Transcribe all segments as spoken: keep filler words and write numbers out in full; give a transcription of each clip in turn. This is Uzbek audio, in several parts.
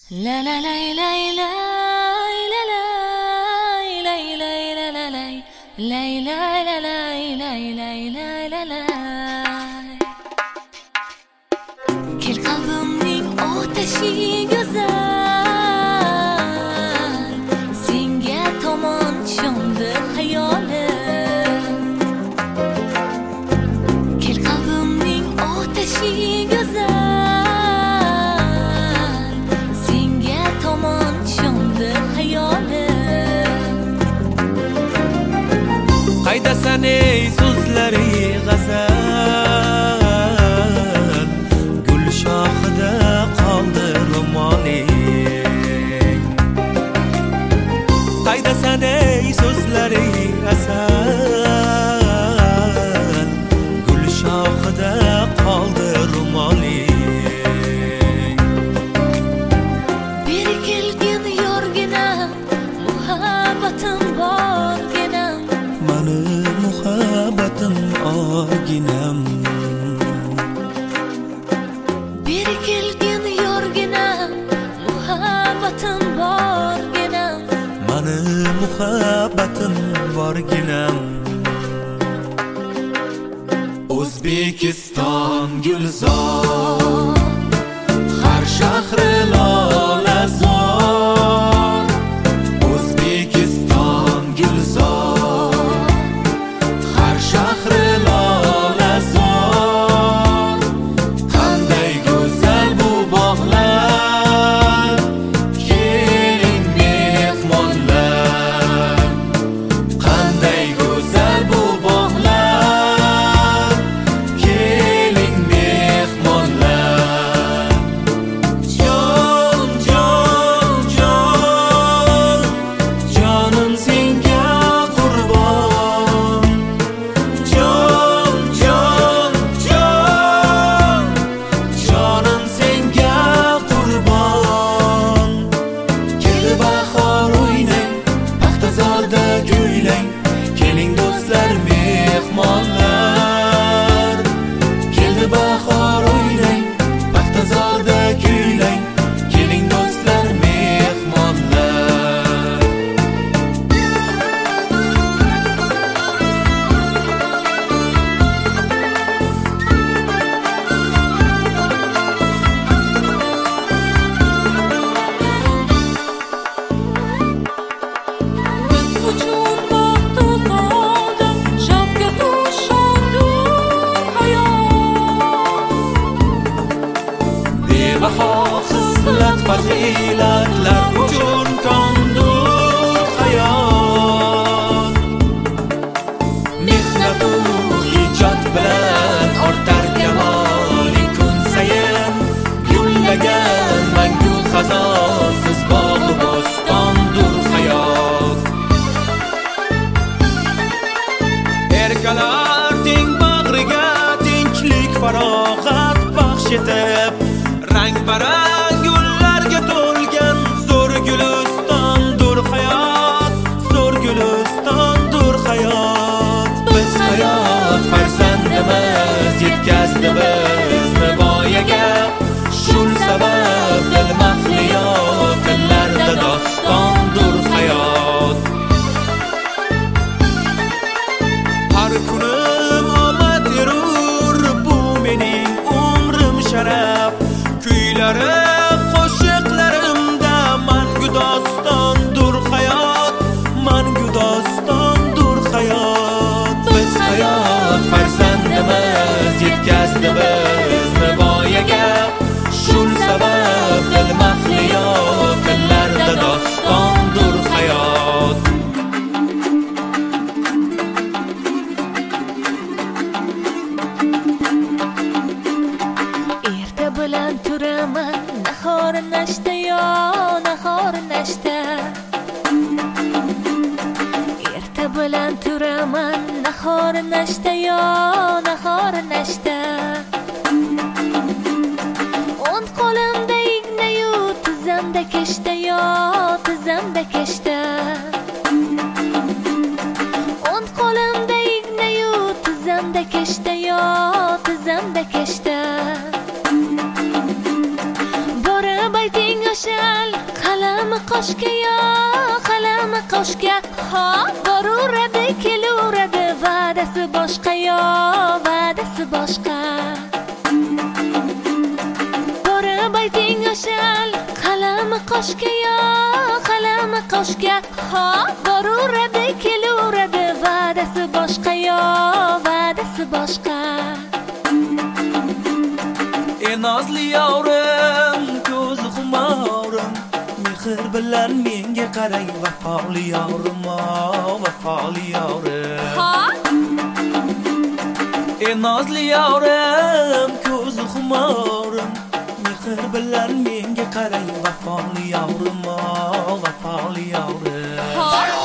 La la la la la la la la la la la la la la. Kel qalbimning otashi go'zal, senga tomon shondi hayolim. Kel qalbimning otashi go'zal, senga tomon shondi hayolim. Qaydasan ey so'zlari g'azal, gul shoxida qoldi ro'moling. Qaydasan ey so'zlari asal, gul shoxida qoldi ro'moling. Beri kelgin yorgina, muhabbatim borgina, mani muhabbatim orginam. beri kelgin yorgina, muhabbatim borgina, Mani muhabbatim borginam. O'zbekiston gulzor, har shahri lolazor. O'zbekiston gulzor, har shahri lolazor. Qanday go'zal bu bog'lar, keling mehmonlar. Qanday go'zal bu bog'lar, keling mehmonlar. Jon, jon, jon, jonim senga qurbon. Jon, jon, jon, jonim senga qurbon. Keldi bahor o'ynang, paxtazorda kuylang. Keling do'stlar mehmonlar. Keldi bahor o'ynang, paxtazorda kuylang. Keling do'stlar mehmonlar. biz uchun baxtu saodat, shafqatu shondu hayot. Bebaho xislat fazilatlar uchun kondur hayot. Mehnatu ijod bilan ortar kamoli kun sayin. Gullagan mangu xazonsiz bog'u bo'stondur hayot. Erkalar teng bag'riga tinchlik farog'at baxsh etib, rang barang gullarga to'lgan zo'r gulistondur hayot, zo'r gulistondur hayot. Biz hayot farzandimiz yetkazdi bizni voyaga. Shul sabab dil mahliyo tillarda dostondur hayot. Har kunim omad erur, bu mening umrim sharaf. Kuylarim, qo'shiqlarimda mangu dostondur hayot, mangu dostondur hayot. Biz hayot farzandimiz yetkazdi bizni voyaga. Shul sabab dil mahliyo tillarda dostondur hayot. Erta bilan turaman, nahor nashta yo nahor nashta. Erta bilan turaman, nahor nashta yo nahor nashta. O'ng qo'limda igna-yu, tizamda kashta yo tizamda kashta. O'ng qo'limda igna-yu, tizamda kashta yo tizamda kashta. Borib ayting o'sha qoshga yo qalami qoshga ha boruradi keluradi va'dasi boshqa yo va'dasi boshqa borib ayting oshal qalami qoshga yo qalami qoshga ha boruradi keluradi va'dasi boshqa yo va'dasi boshqa ey nozli yorim ko'zi xumorim mehr bilan menga qarang vafoli yorim vafoli yorim ha ey nozli yorim ko'zi xumorim mehr bilan menga qarang vafoli yorim vafoli yorim ha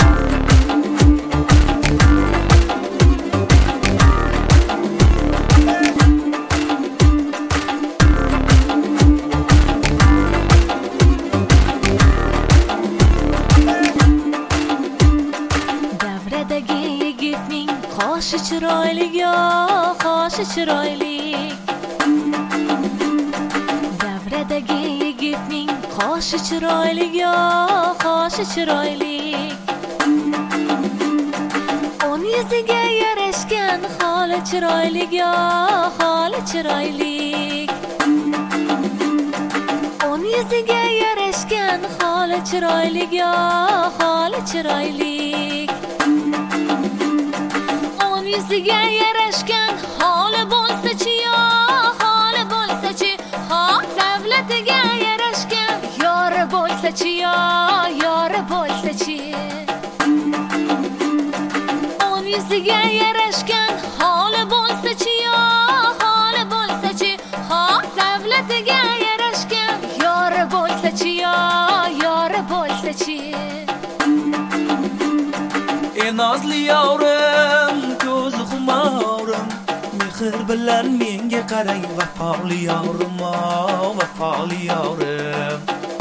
qoshi chiroyli yo qoshi chiroyli davradagi yigitning qoshi chiroyli yo qoshi chiroyli o'n yuziga yarashgan holi chiroyli yo holi chiroyli o'n yuziga yarashgan holi chiroyli yo holi chiroyli yuziga yarashgan holi bo'lsa-chi yo holi bo'lsa-chi ha davlatiga yarashgan yori bo'lsa-chi yo yori bo'lsa-chi o'n yuziga yarashgan holi bo'lsa-chi yo holi bo'lsa-chi ha davlatiga yarashgan yori bo'lsa-chi yo yori bo'lsa-chi ey nozli yorim ko'zi xumorim mehr bilan menga qarang vafoli yorim vafoli yorim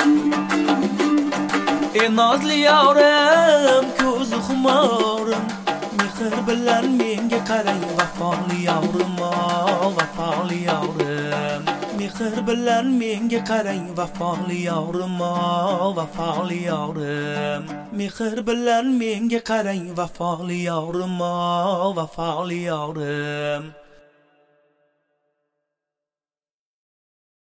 ey nozli yorim ko'zi xumorim mehr bilan menga qarang vafoli yorim vafoli yorim mehr bilan menga qarang vafoli yorim vafoli yorim mehr bilan menga qarang vafoli yorim vafoli yorim